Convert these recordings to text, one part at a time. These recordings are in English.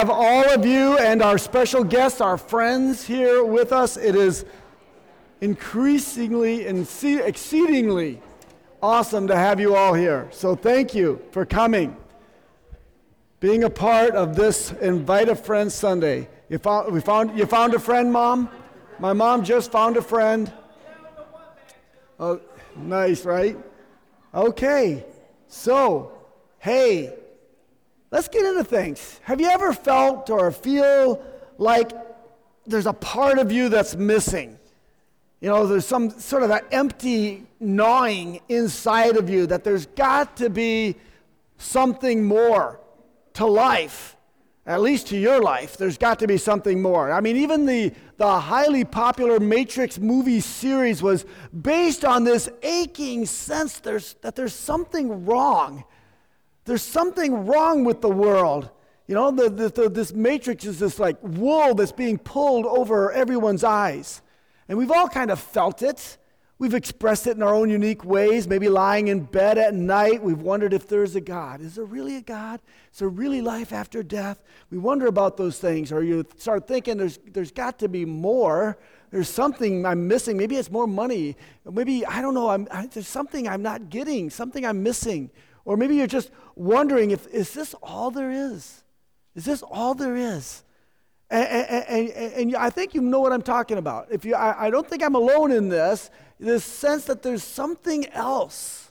Have all of you and our special guests, our friends here with us. It is increasingly and exceedingly awesome to have you all here. So thank you for coming, being a part of this Invite a Friend Sunday. You found a friend, Mom? My mom just found a friend. Oh, nice, right? Okay, so, hey, let's get into things. Have you ever felt or feel like there's a part of you that's missing? You know, there's some sort of an empty gnawing inside of you that there's got to be something more to life, at least to your life. There's got to be something more. I mean, even the highly popular Matrix movie series was based on this aching sense that there's something wrong. There's something wrong with the world. You know, this matrix is this like wool that's being pulled over everyone's eyes. And we've all kind of felt it. We've expressed it in our own unique ways, maybe lying in bed at night. We've wondered if there's a God. Is there really a God? Is there really life after death? We wonder about those things. Or you start thinking there's got to be more. There's something I'm missing. Maybe it's more money. Maybe, I don't know, there's something I'm not getting, something I'm missing. Or maybe you're just wondering, is this all there is? Is this all there is? And I think you know what I'm talking about. I don't think I'm alone in this sense that there's something else.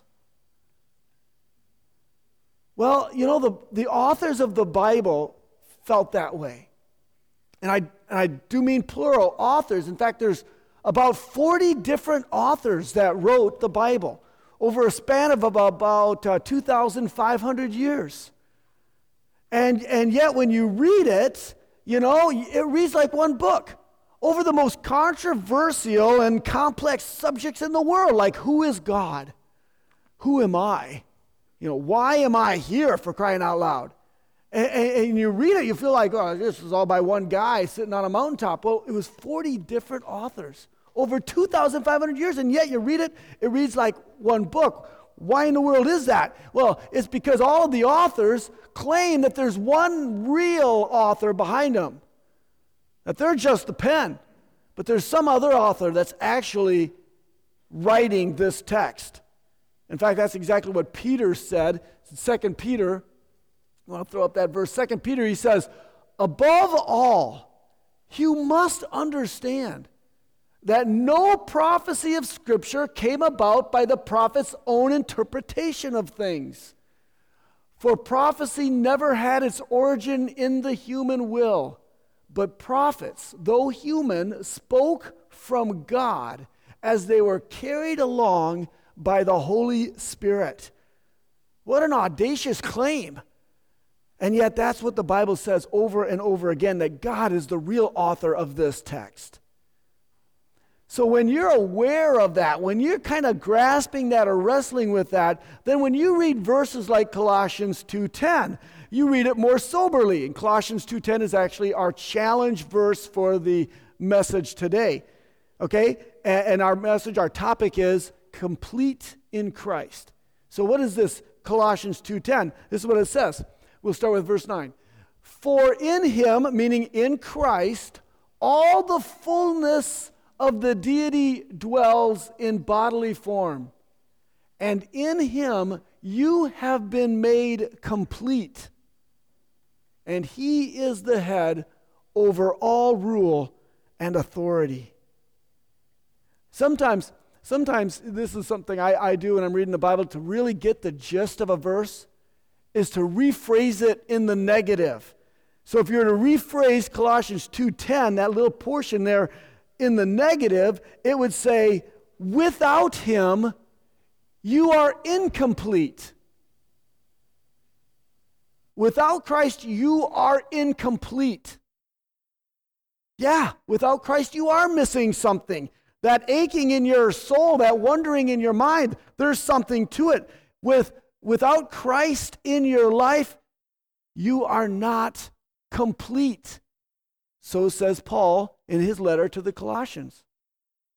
Well, you know, the authors of the Bible felt that way. And I do mean plural authors. In fact, there's about 40 different authors that wrote the Bible over a span of about 2,500 years. And yet when you read it, you know, it reads like one book over the most controversial and complex subjects in the world, like who is God? Who am I? You know, why am I here, for crying out loud? And you read it, you feel like, oh, this is all by one guy sitting on a mountaintop. Well, it was 40 different authors over 2,500 years, and yet you read it, it reads like one book. Why in the world is that? Well, it's because all of the authors claim that there's one real author behind them, that they're just the pen, but there's some other author that's actually writing this text. In fact, that's exactly what Peter said. 2 Peter, I want to throw up that verse. 2 Peter, he says, above all, you must understand that no prophecy of Scripture came about by the prophet's own interpretation of things. For prophecy never had its origin in the human will, but prophets, though human, spoke from God as they were carried along by the Holy Spirit. What an audacious claim. And yet that's what the Bible says over and over again, that God is the real author of this text. So when you're aware of that, when you're kind of grasping that or wrestling with that, then when you read verses like Colossians 2:10, you read it more soberly. And Colossians 2:10 is actually our challenge verse for the message today. Okay? And our message, our topic is complete in Christ. So what is this Colossians 2:10? This is what it says. We'll start with verse 9. For in him, meaning in Christ, all the fullness of the deity dwells in bodily form, and in him you have been made complete, and he is the head over all rule and authority. Sometimes this is something I do when I'm reading the Bible to really get the gist of a verse, is to rephrase it in the negative. So if you were to rephrase Colossians 2:10, that little portion there, in the negative, it would say, without him, you are incomplete. Without Christ, you are incomplete. Yeah, without Christ, you are missing something. That aching in your soul, that wondering in your mind, there's something to it. Without Christ in your life, you are not complete. So says Paul in his letter to the Colossians.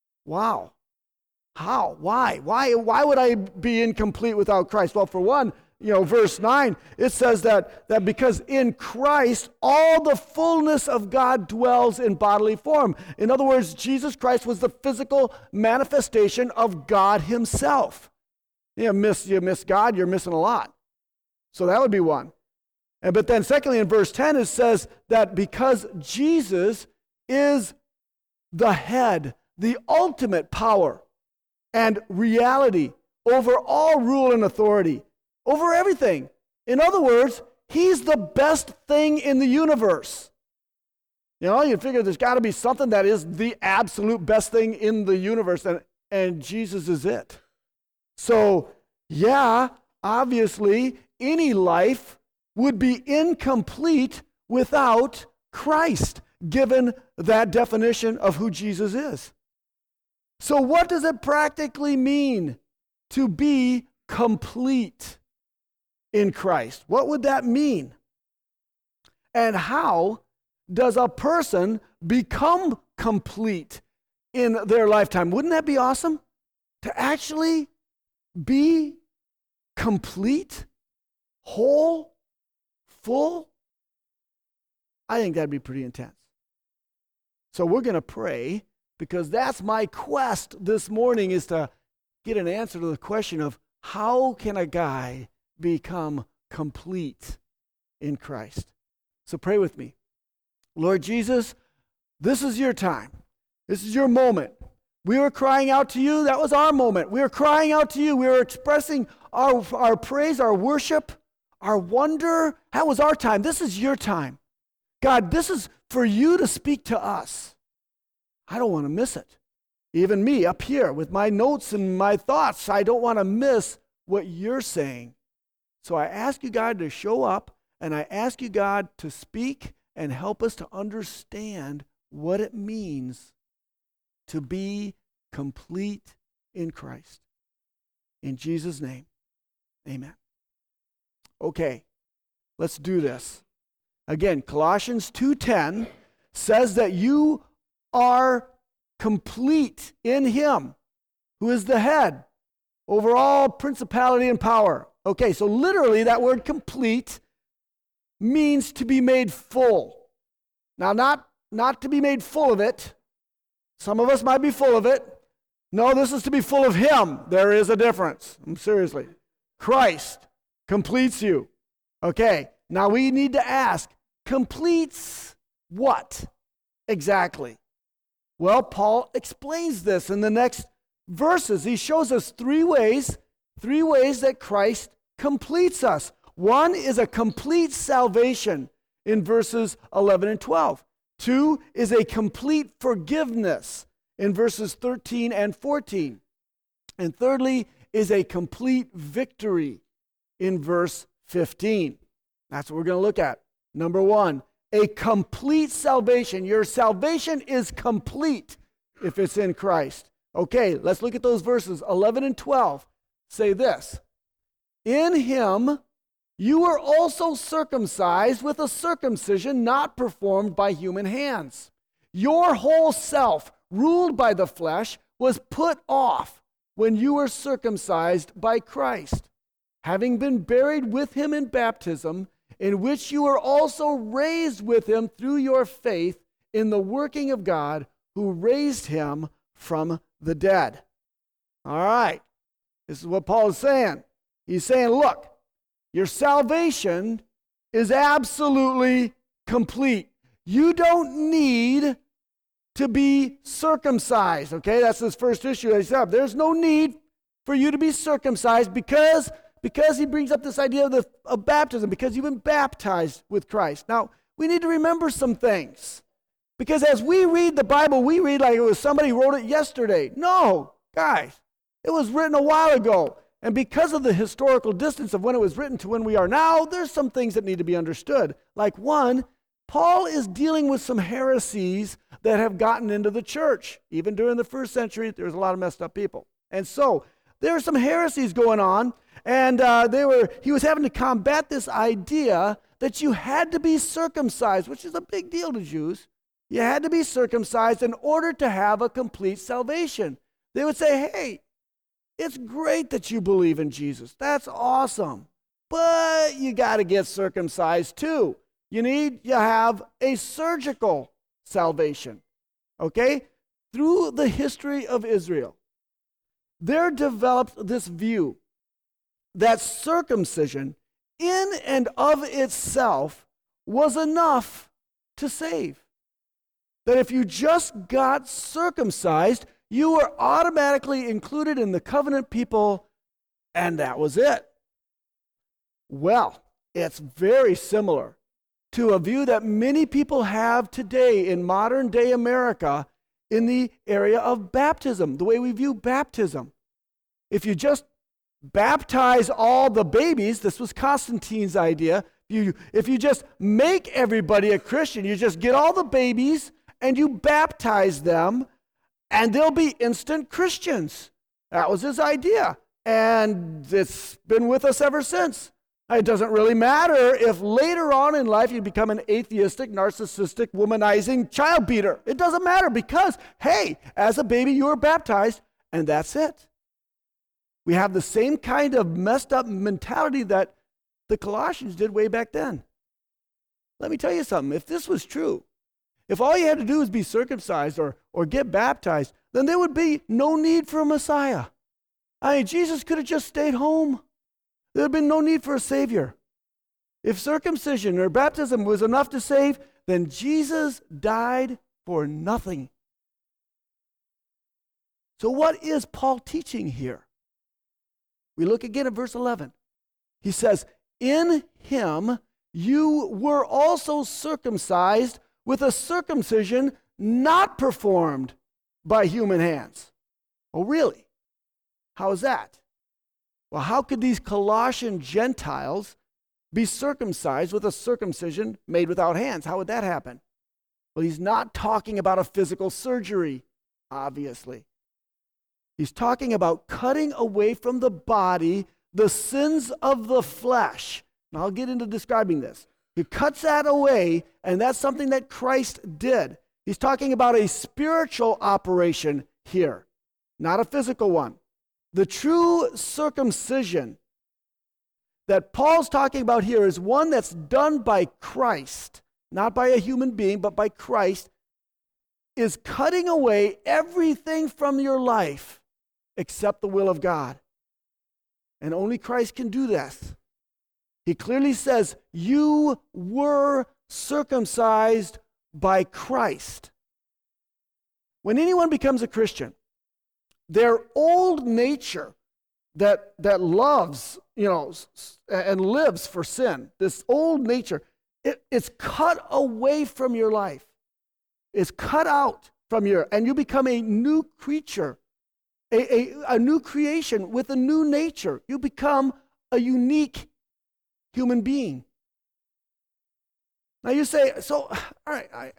Wow. How? Why? Why would I be incomplete without Christ? Well, for one, verse 9, it says that because in Christ all the fullness of God dwells in bodily form. In other words, Jesus Christ was the physical manifestation of God himself. You miss God, you're missing a lot. So that would be one. But then secondly, in verse 10, it says that because Jesus is the head, the ultimate power and reality over all rule and authority, over everything. In other words, he's the best thing in the universe. You figure there's got to be something that is the absolute best thing in the universe, and Jesus is it. So, yeah, obviously, any life would be incomplete without Christ, given that definition of who Jesus is. So what does it practically mean to be complete in Christ? What would that mean? And how does a person become complete in their lifetime? Wouldn't that be awesome? To actually be complete, whole, full? I think that'd be pretty intense. So we're going to pray, because that's my quest this morning, is to get an answer to the question of how can a guy become complete in Christ? So pray with me. Lord Jesus, this is your time. This is your moment. We were crying out to you. That was our moment. We were crying out to you. We were expressing our praise, our worship, our wonder. That was our time. This is your time. God, this is for you to speak to us. I don't want to miss it. Even me up here with my notes and my thoughts, I don't want to miss what you're saying. So I ask you, God, to show up, and I ask you, God, to speak and help us to understand what it means to be complete in Christ. In Jesus' name, amen. Okay, let's do this. Again, Colossians 2:10 says that you are complete in him, who is the head over all principality and power. Okay, so literally that word complete means to be made full. Now, not to be made full of it. Some of us might be full of it. No, this is to be full of him. There is a difference. Seriously. Christ completes you. Okay, now we need to ask, completes what exactly? Well, Paul explains this in the next verses. He shows us three ways that Christ completes us. One is a complete salvation in verses 11 and 12. Two is a complete forgiveness in verses 13 and 14. And thirdly is a complete victory in verse 15. That's what we're going to look at. Number one, a complete salvation. Your salvation is complete if it's in Christ. Okay, let's look at those verses 11 and 12. Say this: in him you were also circumcised with a circumcision not performed by human hands. Your whole self, ruled by the flesh, was put off when you were circumcised by Christ, having been buried with him in baptism, in which you were also raised with him through your faith in the working of God, who raised him from the dead. All right. This is what Paul is saying. He's saying, look, your salvation is absolutely complete. You don't need to be circumcised. Okay, that's his first issue that he set up. There's no need for you to be circumcised because he brings up this idea of baptism, because you've been baptized with Christ. Now, we need to remember some things. Because as we read the Bible, we read like it was somebody wrote it yesterday. No, guys, it was written a while ago. And because of the historical distance of when it was written to when we are now, there's some things that need to be understood. Like one, Paul is dealing with some heresies that have gotten into the church. Even during the first century, there was a lot of messed up people. And so there are some heresies going on, and he was having to combat this idea that you had to be circumcised, which is a big deal to Jews. You had to be circumcised in order to have a complete salvation. They would say, hey, it's great that you believe in Jesus. That's awesome. but you got to get circumcised too. You have a surgical salvation. Okay? Through the history of Israel, there developed this view that circumcision in and of itself was enough to save. That if you just got circumcised, you were automatically included in the covenant people, and that was it. Well, it's very similar to a view that many people have today in modern day America in the area of baptism, the way we view baptism. If you just baptize all the babies, this was Constantine's idea, if you just make everybody a Christian, you just get all the babies and you baptize them, and they'll be instant Christians. That was his idea, and it's been with us ever since. It doesn't really matter if later on in life you become an atheistic, narcissistic, womanizing child beater. It doesn't matter because, hey, as a baby you were baptized, and that's it. We have the same kind of messed up mentality that the Colossians did way back then. Let me tell you something. If this was true, if all you had to do was be circumcised or get baptized, then there would be no need for a Messiah. I mean, Jesus could have just stayed home. There would have been no need for a Savior. If circumcision or baptism was enough to save, then Jesus died for nothing. So what is Paul teaching here? We look again at verse 11. He says, in him you were also circumcised with a circumcision not performed by human hands. Oh, really? How is that? Well, how could these Colossian Gentiles be circumcised with a circumcision made without hands? How would that happen? Well, he's not talking about a physical surgery, obviously. He's talking about cutting away from the body the sins of the flesh. And I'll get into describing this. He cuts that away, and that's something that Christ did. He's talking about a spiritual operation here, not a physical one. The true circumcision that Paul's talking about here is one that's done by Christ, not by a human being, but by Christ, is cutting away everything from your life except the will of God. And only Christ can do this. He clearly says, you were circumcised by Christ. When anyone becomes a Christian, their old nature that loves, and lives for sin, this old nature, it's cut away from your life. It's cut out from and you become a new creature, a new creation with a new nature. You become a unique human being. Now you say, so, all right,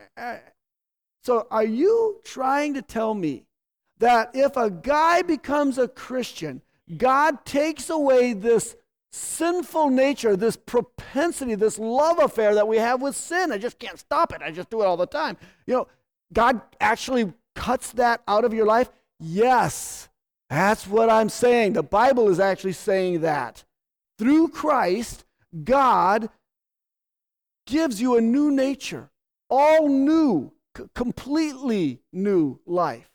so are you trying to tell me that if a guy becomes a Christian, God takes away this sinful nature, this propensity, this love affair that we have with sin? I just can't stop it. I just do it all the time. God actually cuts that out of your life? Yes, that's what I'm saying. The Bible is actually saying that. Through Christ, God gives you a new nature, all new, completely new life.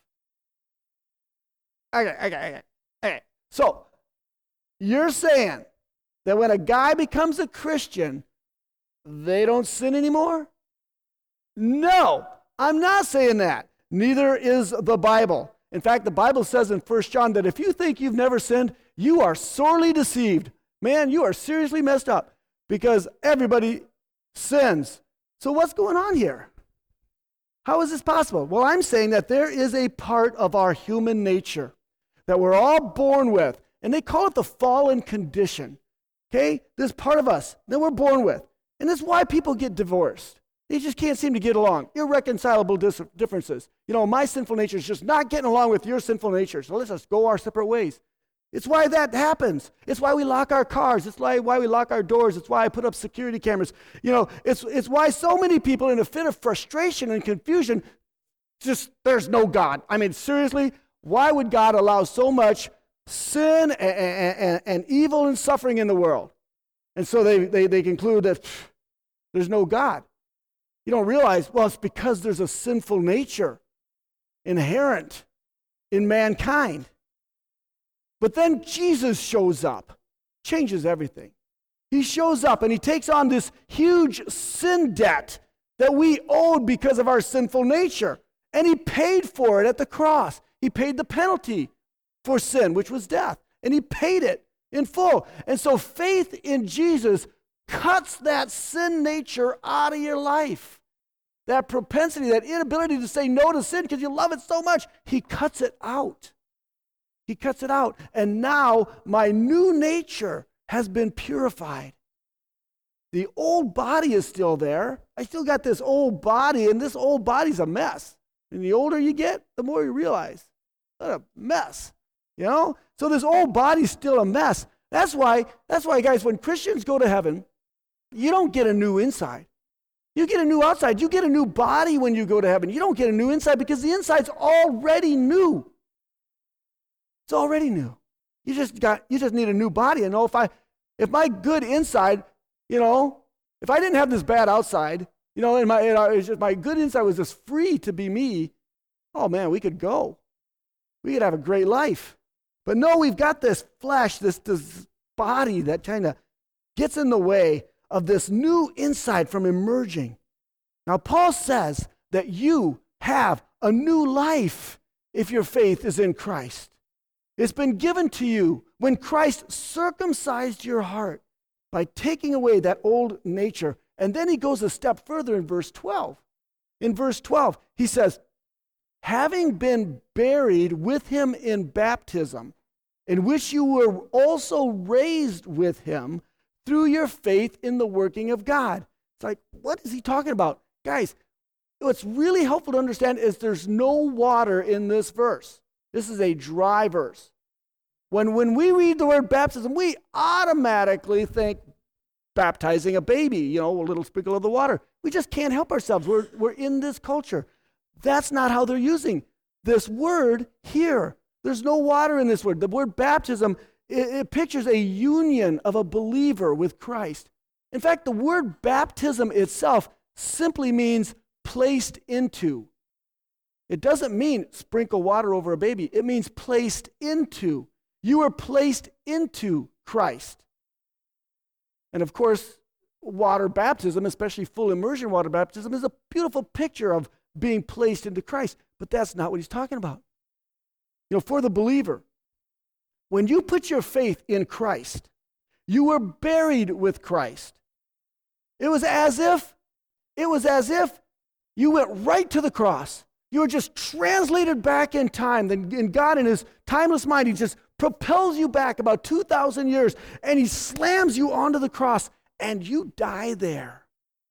Okay. So, you're saying that when a guy becomes a Christian, they don't sin anymore? No, I'm not saying that. Neither is the Bible. In fact, the Bible says in 1 John that if you think you've never sinned, you are sorely deceived. Man, you are seriously messed up because everybody sins. So what's going on here? How is this possible? Well, I'm saying that there is a part of our human nature that we're all born with, and they call it the fallen condition. Okay? This part of us that we're born with. And that's why people get divorced. They just can't seem to get along. Irreconcilable differences. My sinful nature is just not getting along with your sinful nature, so let's just go our separate ways. It's why that happens. It's why we lock our cars. It's why we lock our doors. It's why I put up security cameras. It's why so many people in a fit of frustration and confusion, just there's no God. I mean, seriously, why would God allow so much sin and evil and suffering in the world? And so they conclude that there's no God. You don't realize, well, it's because there's a sinful nature inherent in mankind. But then Jesus shows up, changes everything. He shows up and he takes on this huge sin debt that we owed because of our sinful nature. And he paid for it at the cross. He paid the penalty for sin, which was death. And he paid it in full. And so faith in Jesus cuts that sin nature out of your life. That propensity, that inability to say no to sin because you love it so much, he cuts it out. He cuts it out. And now my new nature has been purified. The old body is still there. I still got this old body, and this old body's a mess. And the older you get, the more you realize, what a mess, you know? So this old body's still a mess. That's why, guys, when Christians go to heaven, you don't get a new inside. You get a new outside. You get a new body when you go to heaven. You don't get a new inside because the inside's already new. It's already new. You just need a new body. And if my good inside, you know, if I didn't have this bad outside, you know, and my good inside was just free to be me, oh man, we could go. We could have a great life. But no, we've got this flesh, this body that kind of gets in the way of this new inside from emerging. Now, Paul says that you have a new life if your faith is in Christ. It's been given to you when Christ circumcised your heart by taking away that old nature. And then he goes a step further in verse 12. In verse 12, he says, having been buried with him in baptism, in which you were also raised with him through your faith in the working of God. It's like, what is he talking about? Guys, what's really helpful to understand is there's no water in this verse. This is a dry verse. When we read the word baptism, we automatically think baptizing a baby, you know, a little sprinkle of the water. We just can't help ourselves. We're in this culture. That's not how they're using this word here. There's no water in this word. The word baptism, it pictures a union of a believer with Christ. In fact, the word baptism itself simply means placed into. It doesn't mean sprinkle water over a baby. It means placed into. You are placed into Christ. And of course, water baptism, especially full immersion water baptism, is a beautiful picture of being placed into Christ. But that's not what he's talking about. You know, for the believer, when you put your faith in Christ, you were buried with Christ. It was as if you went right to the cross. You were just translated back in time. Then God, in his timeless mind, he just propels you back about 2,000 years, and he slams you onto the cross, and you die there.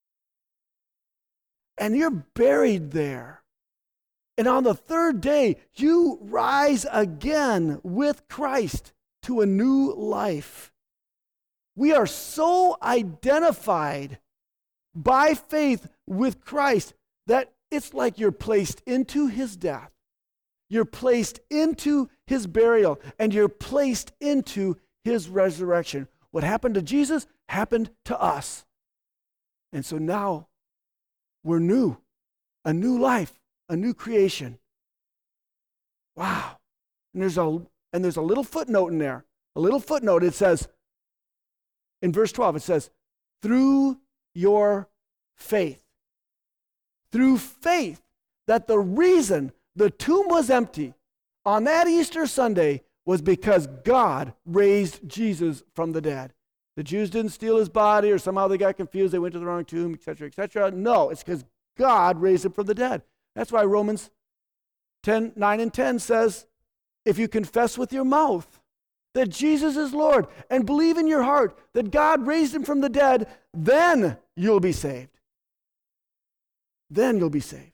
And you're buried there. And on the third day, you rise again with Christ to a new life. We are so identified by faith with Christ that it's like you're placed into his death. You're placed into his burial, and you're placed into his resurrection. What happened to Jesus happened to us. And so now we're new, a new life, a new creation. Wow. And there's a little footnote in there. A little footnote. It says, in verse 12, it says, through your faith. Through faith, that the reason the tomb was empty on that Easter Sunday was because God raised Jesus from the dead. The Jews didn't steal his body, or somehow they got confused, they went to the wrong tomb, etc., etc. No, it's because God raised him from the dead. That's why Romans 9 and 10 says, if you confess with your mouth that Jesus is Lord and believe in your heart that God raised him from the dead, then you'll be saved. Then you'll be saved.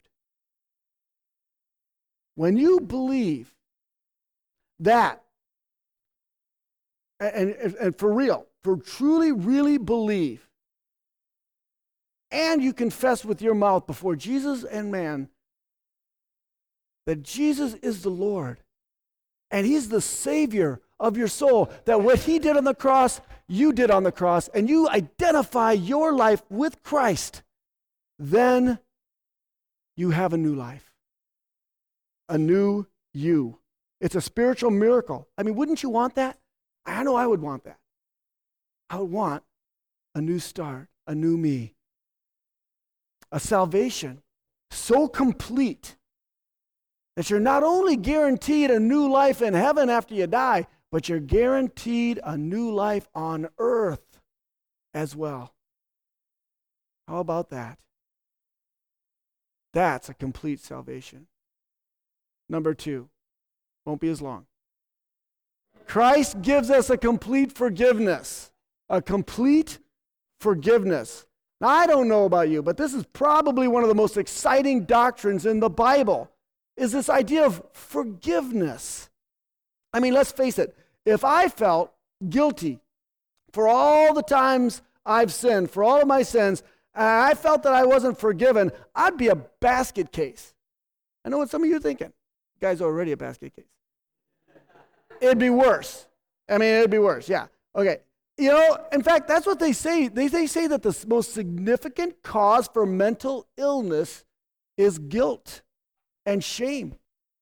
When you believe that, and for real, for truly, really believe, and you confess with your mouth before Jesus and man that Jesus is the Lord, and he's the Savior of your soul, that what he did on the cross, you did on the cross, and you identify your life with Christ, then you have a new life, a new you. It's a spiritual miracle. I mean, wouldn't you want that? I know I would want that. I would want a new start, a new me, a salvation so complete that you're not only guaranteed a new life in heaven after you die, but you're guaranteed a new life on earth as well. How about that? That's a complete salvation. Number 2, won't be as long. Christ gives us a complete forgiveness. A complete forgiveness. Now, I don't know about you, but this is probably one of the most exciting doctrines in the Bible, is this idea of forgiveness. I mean, let's face it. If I felt guilty for all the times I've sinned, for all of my sins, and I felt that I wasn't forgiven, I'd be a basket case. I know what some of you are thinking. You guys are already a basket case. It'd be worse. I mean, it'd be worse, yeah. Okay. You know, in fact, that's what they say. They say that the most significant cause for mental illness is guilt and shame.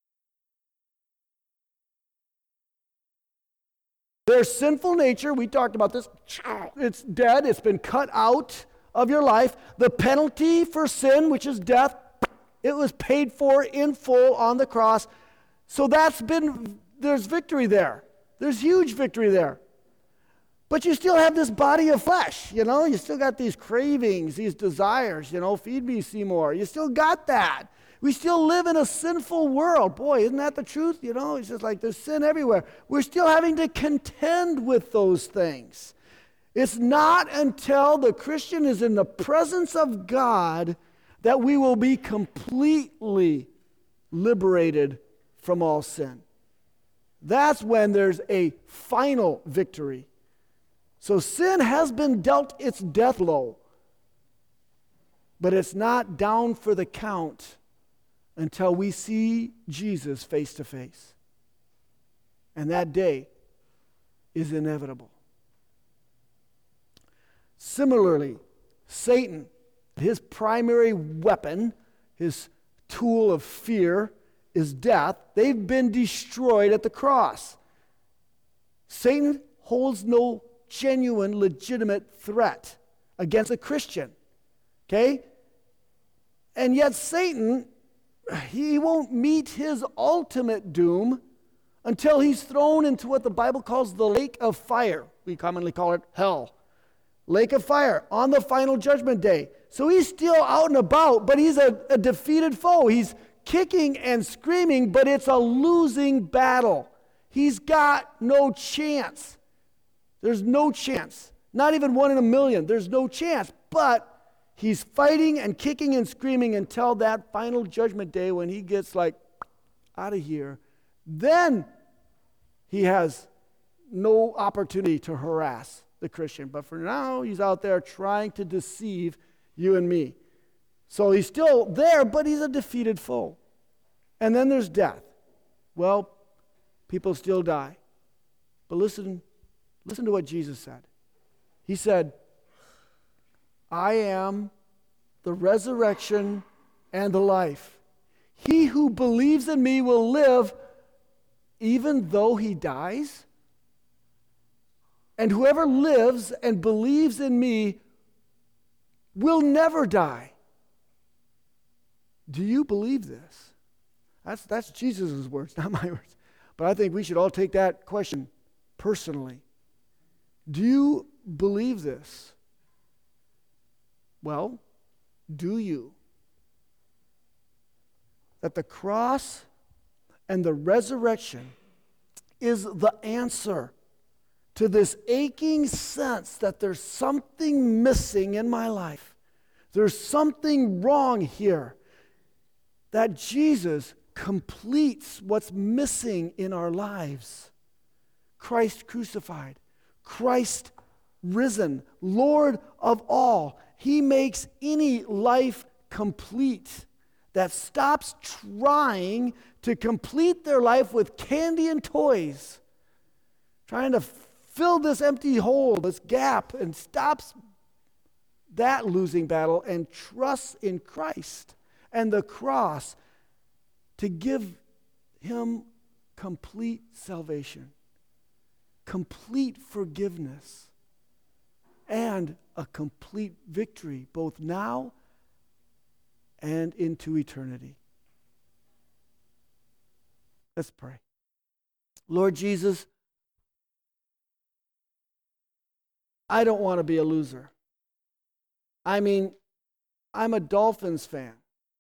Their sinful nature, we talked about this, it's dead, it's been cut out of your life. The penalty for sin, which is death, it was paid for in full on the cross. So there's victory there. There's huge victory there. But you still have this body of flesh, you know? You still got these cravings, these desires, you know? Feed me, Seymour. You still got that. We still live in a sinful world. Boy, isn't that the truth? You know, it's just like there's sin everywhere. We're still having to contend with those things. It's not until the Christian is in the presence of God that we will be completely liberated from all sin. That's when there's a final victory. So sin has been dealt its death blow, but it's not down for the count until we see Jesus face to face. And that day is inevitable. Similarly, Satan, his primary weapon, his tool of fear, is death. They've been destroyed at the cross. Satan holds no genuine, legitimate threat against a Christian. Okay? And yet Satan, he won't meet his ultimate doom until he's thrown into what the Bible calls the lake of fire. We commonly call it hell. Lake of fire on the final judgment day. So he's still out and about, but he's a defeated foe. He's kicking and screaming, but it's a losing battle. He's got no chance. There's no chance. Not even 1 in a million. There's no chance. But he's fighting and kicking and screaming until that final judgment day when he gets like out of here. Then he has no opportunity to harass the Christian. But for now, he's out there trying to deceive you and me. So he's still there, but he's a defeated foe. And then there's death. Well, people still die. But listen to what Jesus said. He said, I am the resurrection and the life. He who believes in me will live even though he dies. And whoever lives and believes in me will never die. Do you believe this? That's Jesus' words, not my words. But I think we should all take that question personally. Do you believe this? Well, do you? That the cross and the resurrection is the answer to this aching sense that there's something missing in my life. There's something wrong here. That Jesus completes what's missing in our lives. Christ crucified. Christ risen. Lord of all. He makes any life complete that stops trying to complete their life with candy and toys trying to fill this empty hole, this gap, and stops that losing battle and trusts in Christ and the cross to give him complete salvation, complete forgiveness, and a complete victory, both now and into eternity. Let's pray. Lord Jesus, I don't want to be a loser. I mean, I'm a Dolphins fan.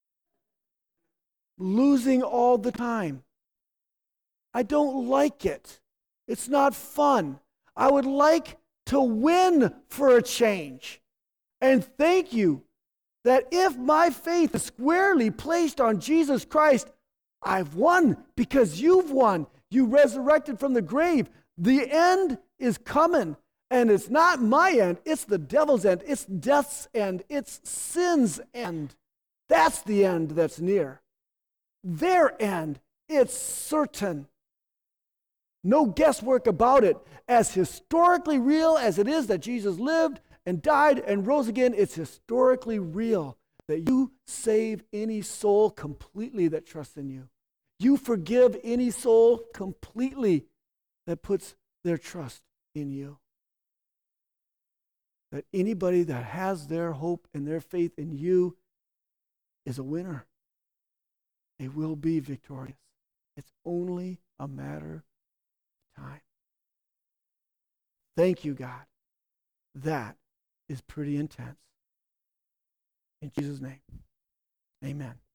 Losing all the time. I don't like it. It's not fun. I would like to win for a change. And thank you that if my faith is squarely placed on Jesus Christ, I've won because you've won. You resurrected from the grave. The end is coming. And it's not my end. It's the devil's end. It's death's end. It's sin's end. That's the end that's near. Their end, it's certain. No guesswork about it. As historically real as it is that Jesus lived and died and rose again, it's historically real that you save any soul completely that trusts in you. You forgive any soul completely that puts their trust in you. That anybody that has their hope and their faith in you is a winner. They will be victorious. It's only a matter of time. Thank you, God. That is pretty intense. In Jesus' name, amen.